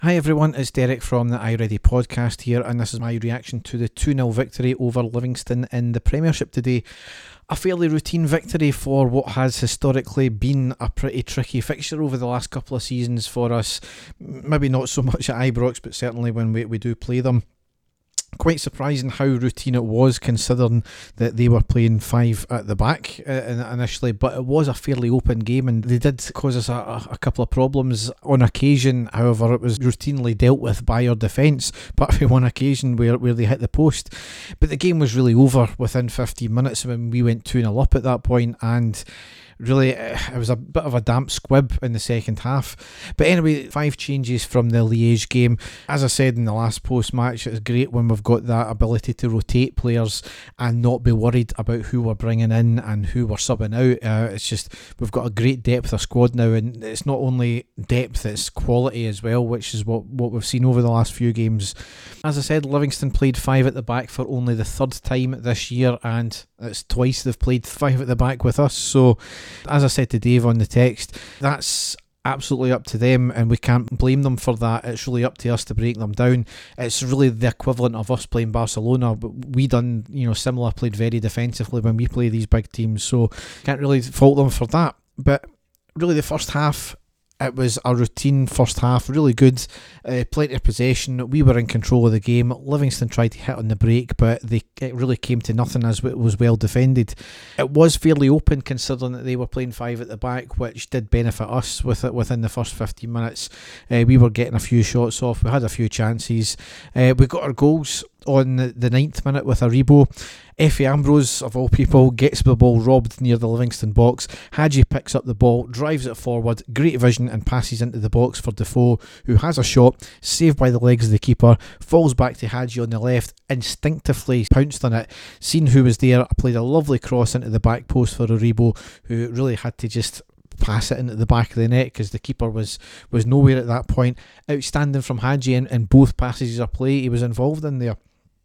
Hi everyone, it's Derek from the iReady podcast here, and this is my reaction to the 2-0 victory over Livingston in the Premiership today. A fairly routine victory for what has historically been a pretty tricky fixture over the last couple of seasons for us. Maybe not so much at Ibrox, but certainly when we do play them. Quite surprising how routine it was, considering that they were playing five at the back initially, but it was a fairly open game and they did cause us a couple of problems on occasion. However, it was routinely dealt with by our defence, apart from one occasion where they hit the post. But the game was really over within 15 minutes when we went 2-0 up at that point, and really, it was a bit of a damp squib in the second half. But anyway, 5 changes from the Liège game. As I said in the last post-match, it's great when we've got that ability to rotate players and not be worried about who we're bringing in and who we're subbing out. It's just, we've got a great depth of squad now, and it's not only depth, it's quality as well, which is what we've seen over the last few games. As I said, Livingston played 5 at the back for only the 3rd time this year, and it's twice they've played 5 at the back with us. So, as I said to Dave on the text, that's absolutely up to them and we can't blame them for that. It's really up to us to break them down. It's really the equivalent of us playing Barcelona, but we done similar, played very defensively when we play these big teams, so can't really fault them for that. But really the first half, it was a routine first half, really good, plenty of possession. We were in control of the game. Livingston tried to hit on the break, but it really came to nothing as it was well defended. It was fairly open considering that they were playing 5 at the back, which did benefit us with it within the first 15 minutes. We were getting a few shots off, we had a few chances. We got our goals on the 9th minute with Aribo. Efe Ambrose, of all people, gets the ball robbed near the Livingston box. Hadji picks up the ball, drives it forward, great vision, and passes into the box for Defoe, who has a shot, saved by the legs of the keeper, falls back to Hadji on the left, instinctively pounced on it, seen who was there, played a lovely cross into the back post for Aribo, who really had to just pass it into the back of the net because the keeper was nowhere at that point. Outstanding from Hadji in both passages of play he was involved in there.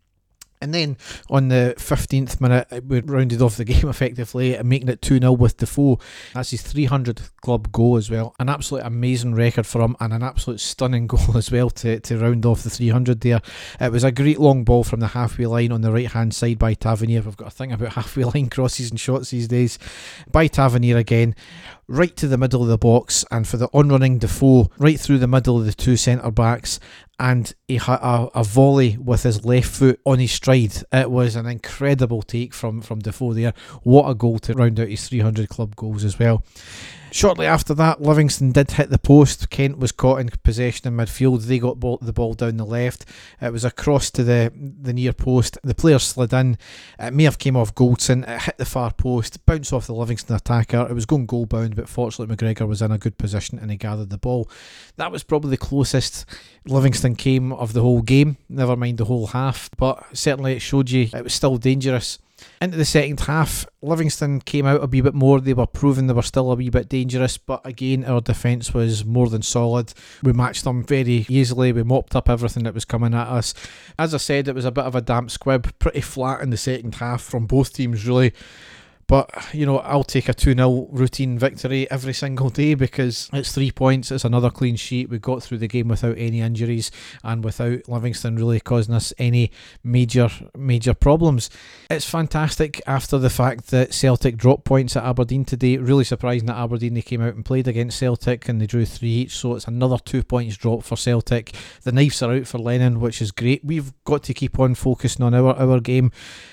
And then on the 15th minute, we rounded off the game effectively, making it 2-0 with Defoe. That's his 300th club goal as well. An absolute amazing record for him and an absolute stunning goal as well to round off the 300 there. It was a great long ball from the halfway line on the right hand side by Tavernier. We've got a thing about halfway line crosses and shots these days. By Tavernier again, right to the middle of the box, and for the on-running Defoe, right through the middle of the 2 centre-backs, and he had a volley with his left foot on his stride. It was an incredible take from Defoe there. What a goal to round out his 300 club goals as well. Shortly after that, Livingston did hit the post. Kent was caught in possession in midfield. They got the ball down the left. It was a cross to the near post. The player slid in. It may have came off Goldson. It hit the far post, bounced off the Livingston attacker. It was going goal bound, but fortunately McGregor was in a good position and he gathered the ball. That was probably the closest Livingston came of the whole game, never mind the whole half, but certainly it showed you it was still dangerous. Into the second half, Livingston came out a wee bit more. They were proving they were still a wee bit dangerous, but again our defence was more than solid. We matched them very easily. We mopped up everything that was coming at us. As I said, it was a bit of a damp squib, pretty flat in the second half from both teams really. But, I'll take a 2-0 routine victory every single day because it's 3 points, it's another clean sheet. We got through the game without any injuries and without Livingston really causing us any major problems. It's fantastic after the fact that Celtic dropped points at Aberdeen today. Really surprising that Aberdeen, they came out and played against Celtic and they drew 3 each, so it's another 2 points drop for Celtic. The knives are out for Lennon, which is great. We've got to keep on focusing on our game.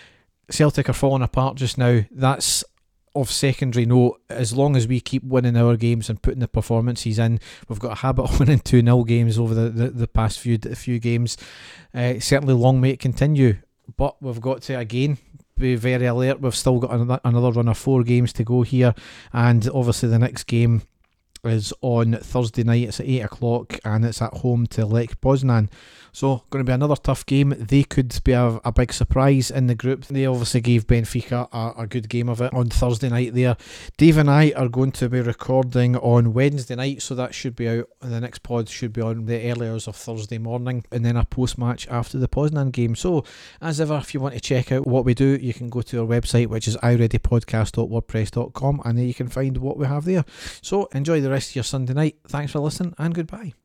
Celtic are falling apart just now. That's of secondary note. As long as we keep winning our games and putting the performances in, we've got a habit of winning 2-0 games over the past few games. Certainly long may it continue, but we've got to again be very alert. We've still got another run of 4 games to go here, and obviously the next game is on Thursday night. It's at 8 o'clock and it's at home to Lech Poznan. So going to be another tough game. They could be a big surprise in the group. They obviously gave Benfica a good game of it on Thursday night there. Dave and I are going to be recording on Wednesday night, so that should be out. The next pod should be on the early hours of Thursday morning, and then a post-match after the Poznan game. So as ever, if you want to check out what we do, you can go to our website, which is ireadypodcast.wordpress.com, and then you can find what we have there. So enjoy the rest of your Sunday night. Thanks for listening and goodbye.